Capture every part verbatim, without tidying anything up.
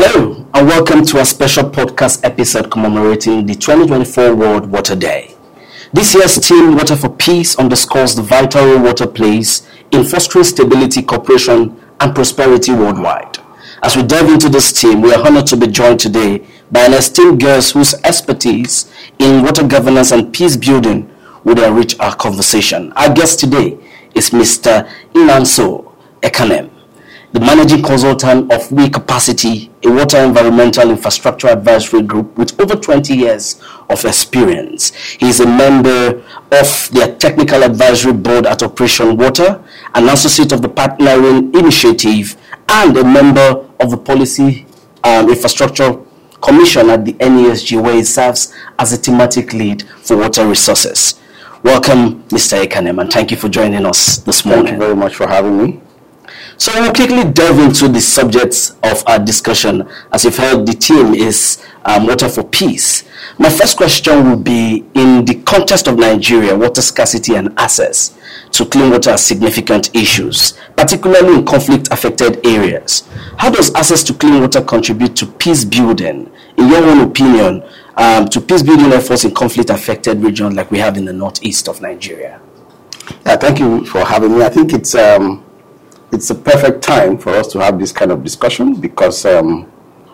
Hello and welcome to a special podcast episode commemorating the twenty twenty-four World Water Day. This year's theme, Water for Peace, underscores the vital role water plays in fostering stability, cooperation, and prosperity worldwide. As we dive into this theme, we are honored to be joined today by an esteemed guest whose expertise in water governance and peace building would enrich our conversation. Our guest today is Mister Nnanso Ekanem, the managing consultant of We Capacity, a water environmental infrastructure advisory group with over twenty years of experience. He is a member of their technical advisory board at Operation Water, an associate of the Partnering Initiative, and a member of the Policy um, Infrastructure Commission at the N E S G, where he serves as a thematic lead for water resources. Welcome, Mister Ekanem, and thank you for joining us this morning. Thank you very much for having me. So we'll quickly delve into the subjects of our discussion. As you've heard, the theme is um, Water for Peace. My first question will be, in the context of Nigeria, water scarcity and access to clean water are significant issues, particularly in conflict-affected areas. How does access to clean water contribute to peace building, in your own opinion, um, to peace building efforts in conflict-affected regions like we have in the northeast of Nigeria? Yeah, thank you for having me. I think it's um, it's a perfect time for us to have this kind of discussion because um,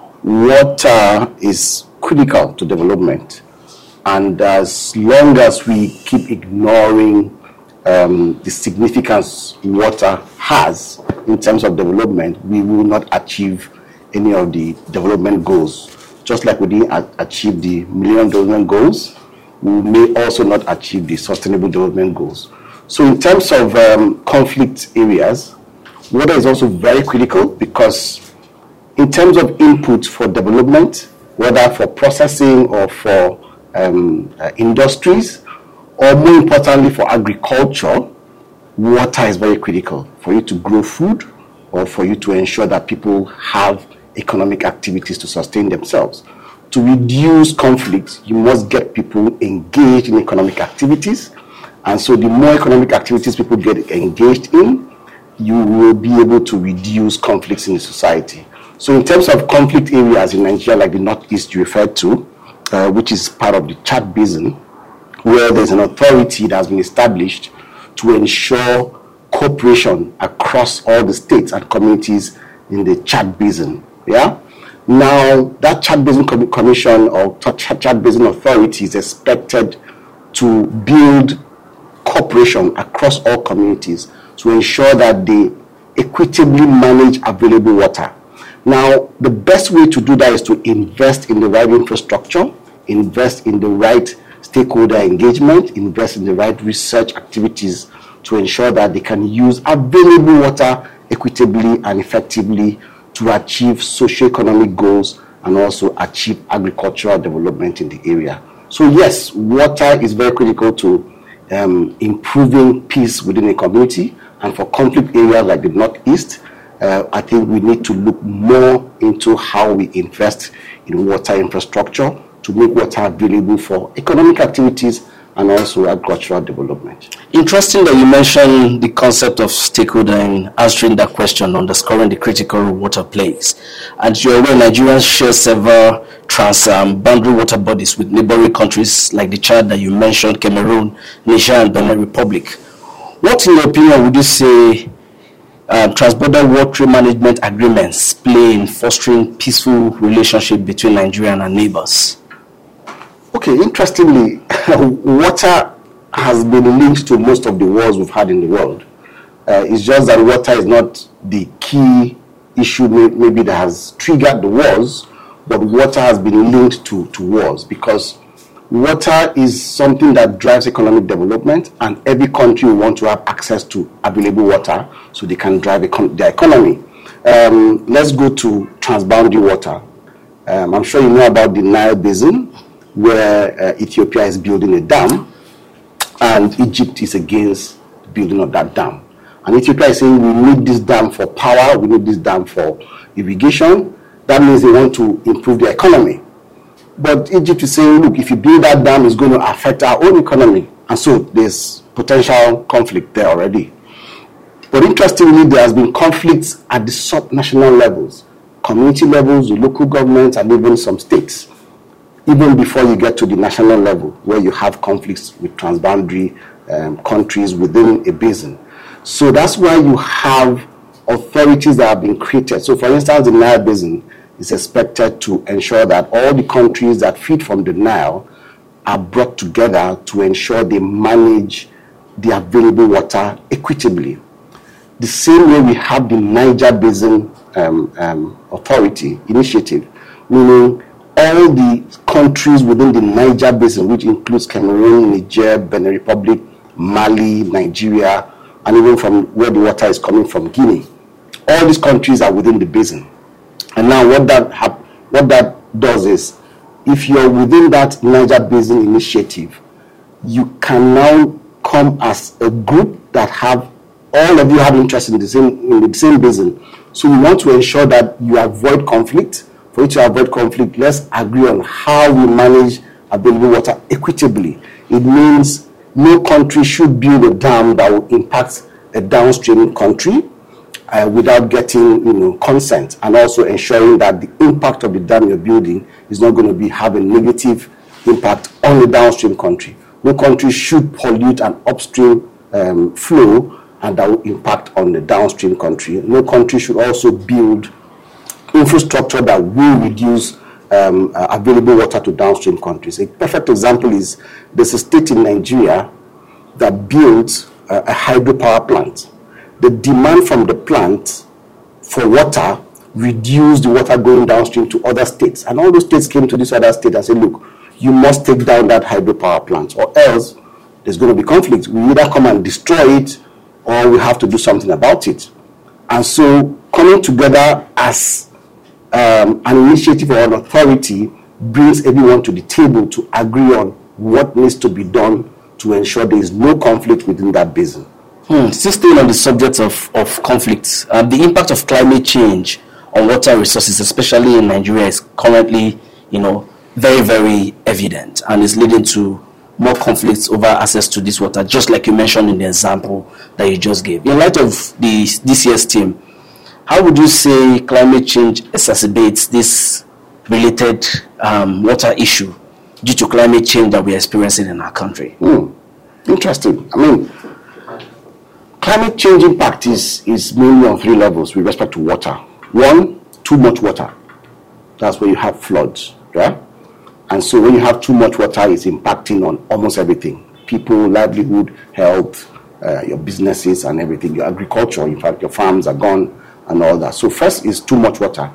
water is critical to development. And as long as we keep ignoring um, the significance water has in terms of development, we will not achieve any of the development goals. Just like we didn't a- achieve the Millennium Development Goals, we may also not achieve the Sustainable Development Goals. So in terms of um, conflict areas, water is also very critical because in terms of input for development, whether for processing or for um, uh, industries, or more importantly for agriculture, water is very critical for you to grow food or for you to ensure that people have economic activities to sustain themselves. To reduce conflicts, you must get people engaged in economic activities. And so the more economic activities people get engaged in, you will be able to reduce conflicts in the society. So in terms of conflict areas in Nigeria, like the Northeast you referred to, uh, which is part of the Chad Basin, where there's an authority that has been established to ensure cooperation across all the states and communities in the Chad Basin. Yeah. Now, that Chad Basin Com- Commission or Ch- Chad Basin Authority is expected to build cooperation across all communities to ensure that they equitably manage available water. Now, the best way to do that is to invest in the right infrastructure, invest in the right stakeholder engagement, invest in the right research activities to ensure that they can use available water equitably and effectively to achieve socio-economic goals and also achieve agricultural development in the area. So yes, water is very critical to um, improving peace within a community. And for conflict areas like the Northeast, uh, I think we need to look more into how we invest in water infrastructure to make water available for economic activities and also agricultural development. Interesting that you mentioned the concept of stakeholder in answering that question, underscoring the critical role water plays. And you're aware, Nigerians share several trans-boundary um, water bodies with neighboring countries like the Chad that you mentioned, Cameroon, Niger, and Benin Republic. What, in your opinion, would you say um, transborder water management agreements play in fostering peaceful relationship between Nigeria and our neighbors? Okay, interestingly, water has been linked to most of the wars we've had in the world. Uh, it's just that water is not the key issue may- maybe that has triggered the wars, but water has been linked to, to wars because water is something that drives economic development, and every country will want to have access to available water so they can drive econ- their economy. Um, let's go to transboundary water. Um, I'm sure you know about the Nile Basin, where uh, Ethiopia is building a dam, and Egypt is against the building of that dam. And Ethiopia is saying, we need this dam for power, we need this dam for irrigation. That means they want to improve their economy. But Egypt is saying, look, if you build that dam, it's going to affect our own economy. And so there's potential conflict there already. But interestingly, there has been conflicts at the sub-national levels community levels, the local governments, and even some states, even before you get to the national level, where you have conflicts with transboundary um, countries within a basin. So that's why you have authorities that have been created. So, for instance, the Nile Basin is expected to ensure that all the countries that feed from the Nile are brought together to ensure they manage the available water equitably. The same way we have the Niger Basin um, um, Authority Initiative, meaning all the countries within the Niger Basin, which includes Cameroon, Niger, Benin Republic, Mali, Nigeria, and even from where the water is coming from, Guinea. All these countries are within the basin. And now what that hap- what that does is, if you're within that Niger Basin Initiative, you can now come as a group that have, all of you have interest in the same, in the same basin. So we want to ensure that you avoid conflict. For you to avoid conflict, let's agree on how we manage available water equitably. It means no country should build a dam that will impact a downstream country uh, without getting, you know, consent, and also ensuring that the impact of the dam you're building is not going to be have a negative impact on the downstream country. No country should pollute an upstream um, flow and that will impact on the downstream country. No country should also build infrastructure that will reduce um, uh, available water to downstream countries. A perfect example is there's a state in Nigeria that built uh, a hydropower plant. The demand from the plant for water reduced the water going downstream to other states. And all those states came to this other state and said, look, you must take down that hydropower plant, or else there's going to be conflict. We either come and destroy it, or we have to do something about it. And so coming together as um, an initiative or an authority brings everyone to the table to agree on what needs to be done to ensure there is no conflict within that basin. Hmm. Still staying on the subject of, of conflicts, uh, the impact of climate change on water resources, especially in Nigeria, is currently, you know, very, very evident, and is leading to more conflicts over access to this water, just like you mentioned in the example that you just gave. In light of the this year's theme, how would you say climate change exacerbates this related um, water issue due to climate change that we are experiencing in our country? Hmm. Interesting. I mean, climate change impact is, is mainly on three levels with respect to water. One, too much water. That's where you have floods, yeah? And so when you have too much water, it's impacting on almost everything. People, livelihood, health, uh, your businesses and everything, your agriculture, in fact, your farms are gone and all that. So first is too much water.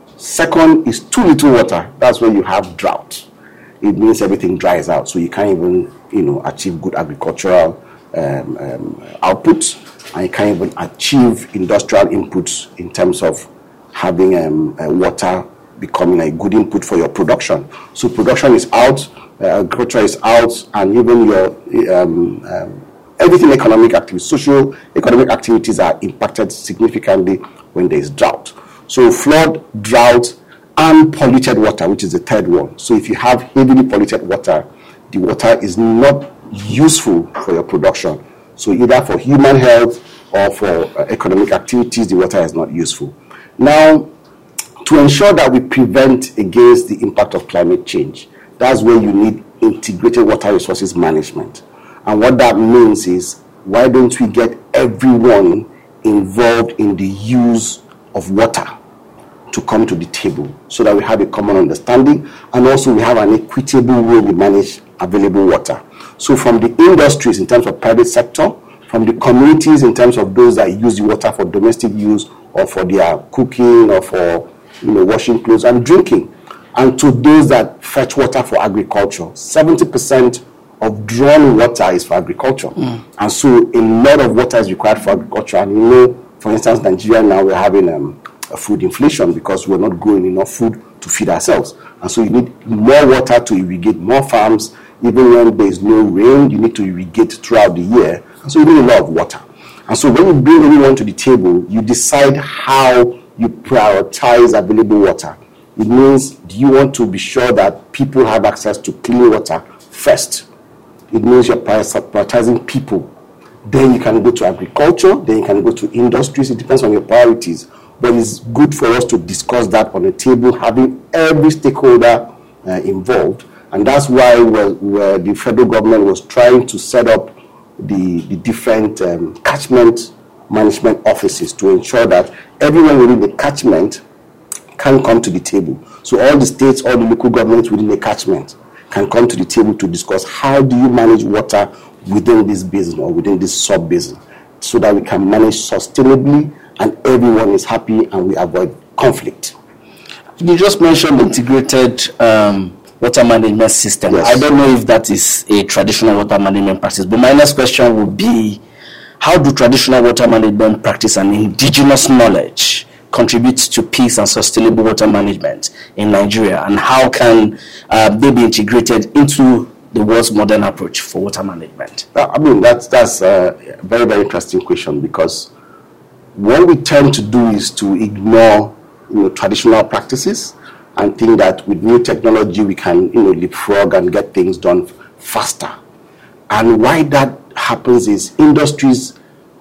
Second is too little water. That's where you have drought. It means everything dries out, so you can't even, you know, achieve good agricultural um, um, outputs, and you can't even achieve industrial inputs in terms of having um, uh, water becoming a good input for your production. So production is out, uh, agriculture is out, and even your um, um, everything economic activities, social economic activities are impacted significantly when there is drought. So flood, drought, and polluted water, which is the third one. So if you have heavily polluted water, the water is not useful for your production. So either for human health or for uh, economic activities, the water is not useful. Now, to ensure that we prevent against the impact of climate change, that's where you need integrated water resources management. And what that means is, why don't we get everyone involved in the use of water to come to the table so that we have a common understanding, and also we have an equitable way we manage available water. So from the industries in terms of private sector, from the communities in terms of those that use the water for domestic use or for their cooking or for, you know, washing clothes and drinking, and to those that fetch water for agriculture. seventy percent of drawn water is for agriculture. Mm. And so a lot of water is required for agriculture. And you know, for instance, Nigeria now, we're having um, a food inflation because we're not growing enough food to feed ourselves. And so you need more water to irrigate more farms. Even when there is no rain, you need to irrigate throughout the year. And so you need a lot of water. And so when you bring everyone to the table, you decide how you prioritize available water. It means, do you want to be sure that people have access to clean water first? It means you're prioritizing people. Then you can go to agriculture, then you can go to industries. It depends on your priorities. but it's good for us to discuss that on the table, having every stakeholder uh, involved. And that's why we're, we're, the federal government was trying to set up the, the different um, catchment management offices to ensure that everyone within the catchment can come to the table. So all the states, all the local governments within the catchment can come to the table to discuss how do you manage water within this basin or within this sub-basin, so that we can manage sustainably and everyone is happy and we avoid conflict. You just mentioned integrated um, water management system. Yes. I don't know if that is a traditional water management practice, but my next question would be, how do traditional water management practice and indigenous knowledge contribute to peace and sustainable water management in Nigeria, and how can uh, they be integrated into the world's modern approach for water management? I mean, that's, that's a very, very interesting question, because what we tend to do is to ignore, you know, traditional practices and think that with new technology we can, you know, leapfrog and get things done faster. And why that happens is industries,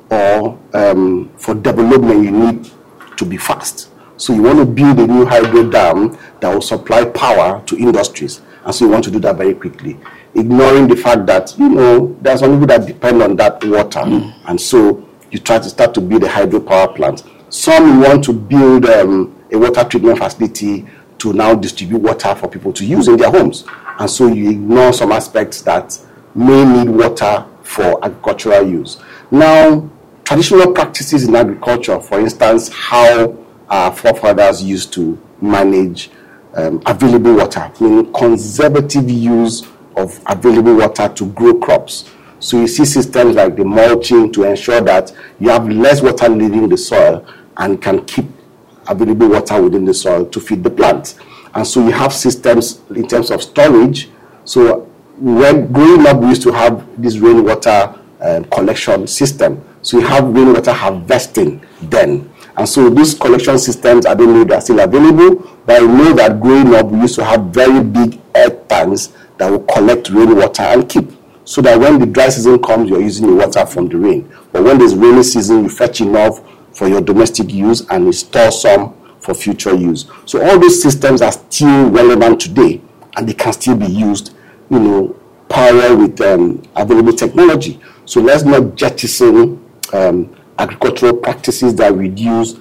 or um, for development, you need to be fast. So you want to build a new hydro dam that will supply power to industries, and so you want to do that very quickly, ignoring the fact that, you know, there's some people that depend on that water, mm. and so you try to start to build a hydropower plant. Some want to build um, a water treatment facility to now distribute water for people to use in their homes, and so you ignore some aspects that may need water for agricultural use. Now, traditional practices in agriculture, for instance, how our forefathers used to manage um, available water, meaning conservative use of available water to grow crops. So you see systems like the mulching to ensure that you have less water leaving the soil and can keep available water within the soil to feed the plants. And so you have systems in terms of storage. So when growing up, we used to have this rainwater uh, collection system. So you have rainwater harvesting then. And so these collection systems, I don't know if they're still available, but I know that growing up, we used to have very big earth tanks that will collect rainwater and keep, so that when the dry season comes, you're using the water from the rain. But when there's rainy season, you fetch enough for your domestic use and you store some for future use. So all these systems are still relevant today, and they can still be used, you know, parallel with um, available technology. So let's not jettison um, agricultural practices that reduce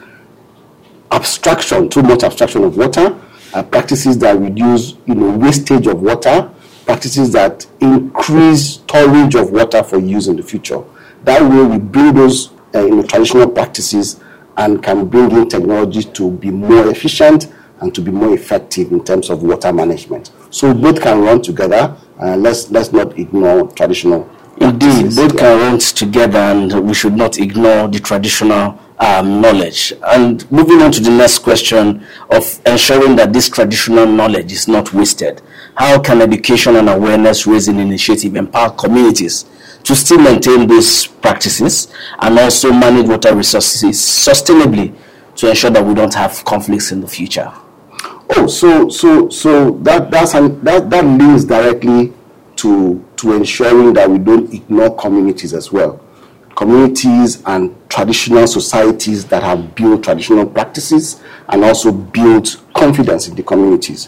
abstraction, too much abstraction of water, uh, practices that reduce, you know, wastage of water, practices that increase storage of water for use in the future. That way we bring those uh, you know, traditional practices and can bring in technology to be more efficient and to be more effective in terms of water management. So both can run together. Uh, let's let's not ignore traditional. Indeed, both yeah. can run together, and we should not ignore the traditional um, knowledge. And moving on to the next question of ensuring that this traditional knowledge is not wasted. How can education and awareness raising initiative empower communities to still maintain those practices and also manage water resources sustainably to ensure that we don't have conflicts in the future? Oh, so so so that that's an, that that links directly to to ensuring that we don't ignore communities as well. Communities and traditional societies that have built traditional practices and also built confidence in the communities.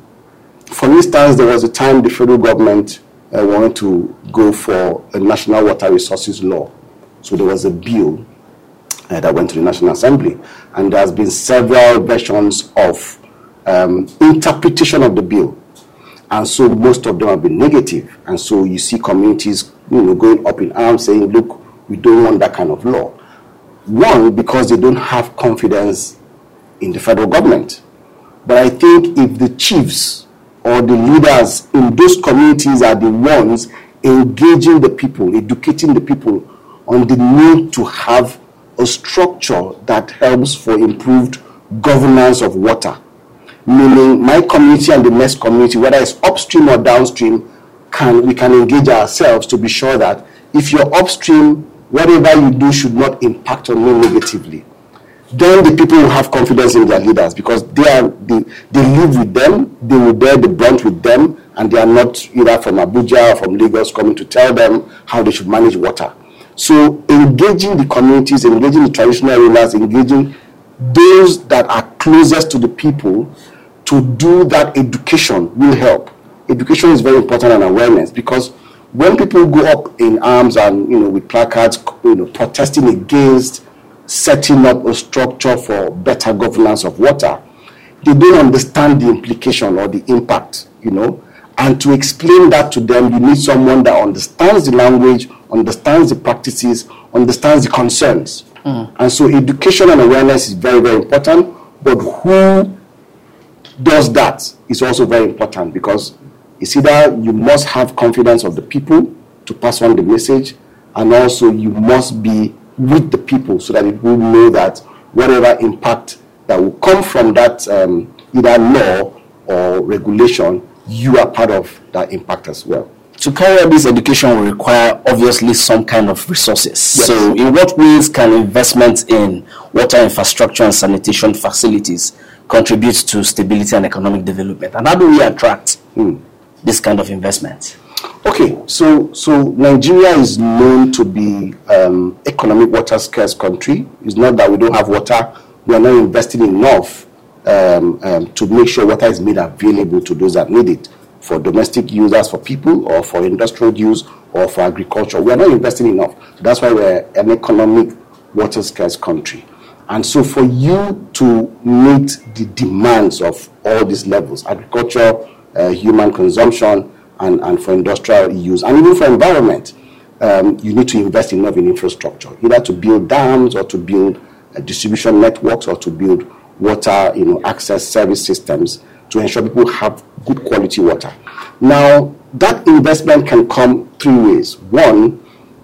For instance, there was a time the federal government uh, wanted to go for a national water resources law. So there was a bill uh, that went to the National Assembly, and there has been several versions of um, interpretation of the bill. And so most of them have been negative. And so you see communities, you know, going up in arms saying, look, we don't want that kind of law. One, because they don't have confidence in the federal government. But I think if the chiefs or the leaders in those communities are the ones engaging the people, educating the people on the need to have a structure that helps for improved governance of water, meaning my community and the next community, whether it's upstream or downstream, can we can engage ourselves to be sure that if you're upstream, whatever you do should not impact on me negatively. Then the people will have confidence in their leaders, because they are they, they live with them, they will bear the brunt with them, and they are not either from Abuja or from Lagos coming to tell them how they should manage water. So engaging the communities, engaging the traditional rulers, engaging those that are closest to the people to do that education will help. Education is very important, and awareness, because when people go up in arms and, you know, with placards, you know, protesting against setting up a structure for better governance of water, they don't understand the implication or the impact, you know. And to explain that to them, you need someone that understands the language, understands the practices, understands the concerns. Mm. And so education and awareness is very, very important. But who does that is also very important, because it's either you must have confidence of the people to pass on the message, and also you must be with the people so that it will know that whatever impact that will come from that um, either law or regulation, you are part of that impact as well. To carry out this education will require obviously some kind of resources. Yes. So in what ways can investment in water infrastructure and sanitation facilities contribute to stability and economic development? And how do we attract mm. this kind of investment? Okay, so so Nigeria is known to be um, economic water scarce country. It's not that we don't have water. We are not investing enough um, um, to make sure water is made available to those that need it, for domestic users, for people, or for industrial use, or for agriculture. We are not investing enough. That's why we're an economic water scarce country. And so for you to meet the demands of all these levels, agriculture, uh, human consumption, and, and for industrial use, and even for environment, um, you need to invest enough in infrastructure, either to build dams or to build uh, distribution networks, or to build water, you know, access service systems to ensure people have good quality water. Now, that investment can come three ways. One,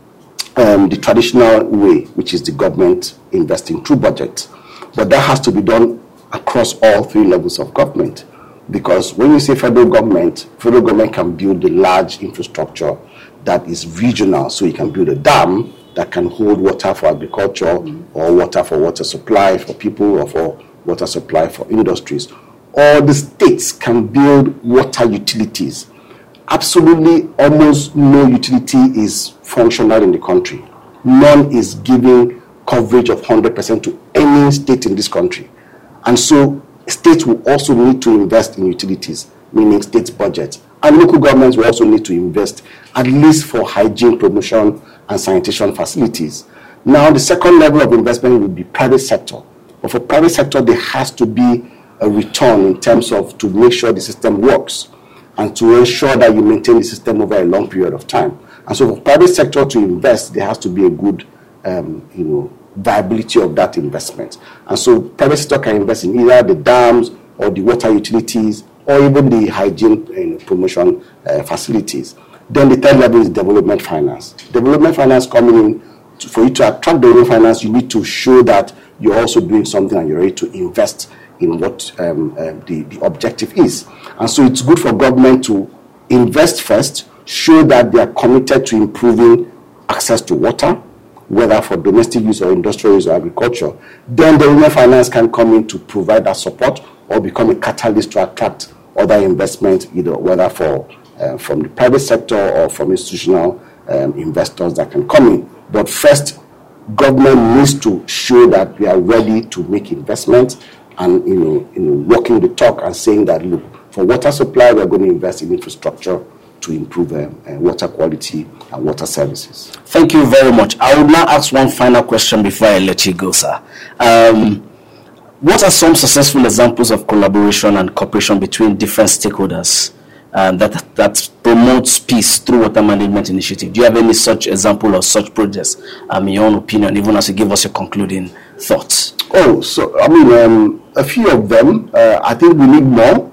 um, the traditional way, which is the government investing through budget. But that has to be done across all three levels of government. Because when you say federal government, federal government can build the large infrastructure that is regional. So you can build a dam that can hold water for agriculture, mm-hmm. or water for water supply for people, or for water supply for industries. Or the states can build water utilities. Absolutely almost no utility is functional in the country. None is giving coverage of one hundred percent to any state in this country. And so states will also need to invest in utilities, meaning states' budget. And local governments will also need to invest, at least for hygiene promotion and sanitation facilities. Now, the second level of investment will be private sector. But for private sector, there has to be a return in terms of to make sure the system works and to ensure that you maintain the system over a long period of time. And so for private sector to invest, there has to be a good um, you know, viability of that investment. And so private sector can invest in either the dams or the water utilities or even the hygiene you know, promotion uh, facilities. Then the third level is development finance. Development finance coming in, to, for you to attract development finance, you need to show that you're also doing something and you're ready to invest in what um, uh, the, the objective is. And so it's good for government to invest first, show that they are committed to improving access to water, whether for domestic use or industrial use or agriculture. Then the development finance can come in to provide that support or become a catalyst to attract other investment, either whether for uh, from the private sector or from institutional um, investors that can come in. But first, government needs to show that we are ready to make investments and you know, you know, walking the talk and saying that, look, for water supply, we're going to invest in infrastructure to improve um, uh, water quality and water services. Thank you very much. I would now ask one final question before I let you go, sir. Um, what are some successful examples of collaboration and cooperation between different stakeholders uh, that that promotes peace through water management initiative? Do you have any such example or such projects, um, in your own opinion, even as you give us your concluding thoughts? Oh, so, I mean, um, a few of them. Uh, I think we need more.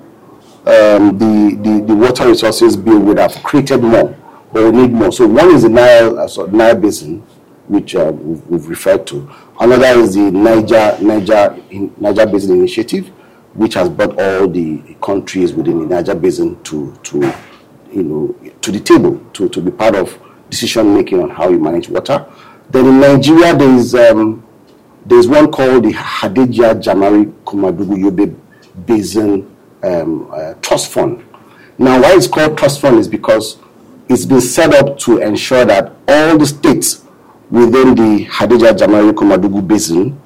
Um, the, the, the water resources bill would have created more, but we need more. So one is the Nile, uh, so Nile Basin, which uh, we've, we've referred to. Another is the Niger, Niger, in, Niger Basin Initiative, which has brought all the countries within the Niger Basin to, to you know, to the table, to, to be part of decision making on how you manage water. Then in Nigeria, there is um, there's one called the Hadejia Jamari Komadugu Yobe Basin um, uh, Trust Fund. Now, why it's called Trust Fund is because it's been set up to ensure that all the states within the Hadejia Jamari Komadugu Basin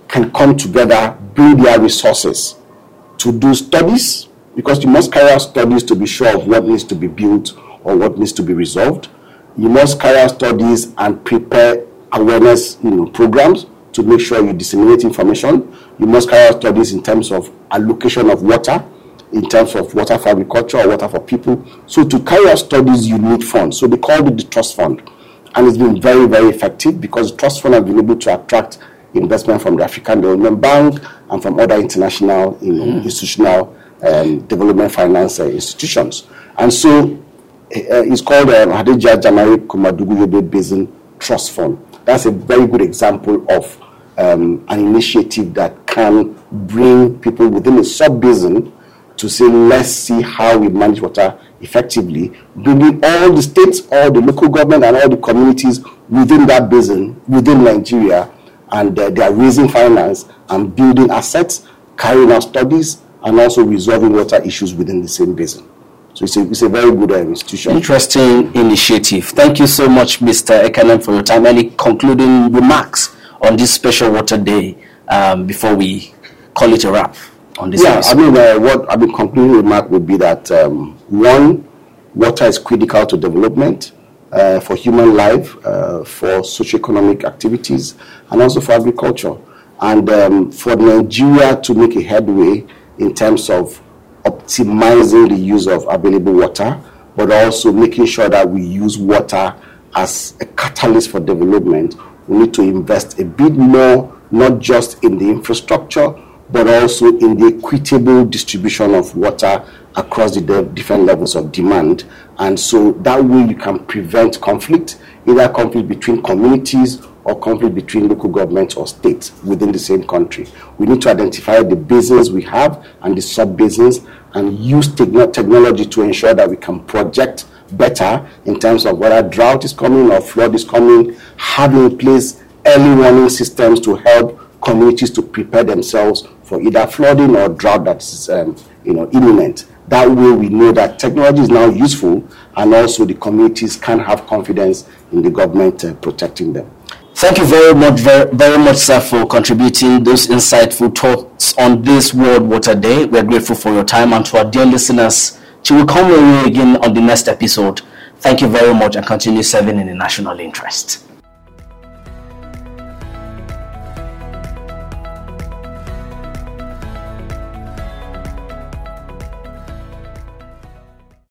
can come together, bring their resources to do studies, because you must carry out studies to be sure of what needs to be built or what needs to be resolved. You must carry out studies and prepare awareness you know, programs to make sure you disseminate information. You must carry out studies in terms of allocation of water, in terms of water for agriculture or water for people. So to carry out studies, you need funds. So they called it the Trust Fund. And it's been very, very effective because the Trust Fund has been able to attract investment from the African Development Bank and from other international you know, mm. institutional um, development finance uh, institutions. And so uh, it's called the uh, Hadejia Jamari Komadugu Yobe Basin Trust Fund. That's a very good example of um, an initiative that can bring people within a sub-basin to say, let's see how we manage water effectively, bringing all the states, all the local government, and all the communities within that basin, within Nigeria, and uh, they are raising finance and building assets, carrying out studies, and also resolving water issues within the same basin. So it's a, it's a very good uh, institution. Interesting initiative. Thank you so much, Mister Ekanem, for your time. Any concluding remarks on this special Water Day um, before we call it a wrap on this? Yeah, episode? I mean, uh, what I mean, concluding remark would be that um, one, water is critical to development, uh, for human life, uh, for socioeconomic activities, and also for agriculture. And um, for Nigeria to make a headway in terms of optimizing the use of available water, but also making sure that we use water as a catalyst for development, we need to invest a bit more, not just in the infrastructure, but also in the equitable distribution of water across the de- different levels of demand. And so that way you can prevent conflict, either conflict between communities or conflict between local governments or states within the same country. We need to identify the basins we have and the sub-basins and use te- technology to ensure that we can project better in terms of whether drought is coming or flood is coming, having in place early warning systems to help communities to prepare themselves for either flooding or drought that's um, you know, imminent. That way we know that technology is now useful and also the communities can have confidence in the government uh, protecting them. Thank you very much, very, very much, sir, for contributing those insightful thoughts on this World Water Day. We're grateful for your time, and to our dear listeners, till we come away again on the next episode, thank you very much and continue serving in the national interest.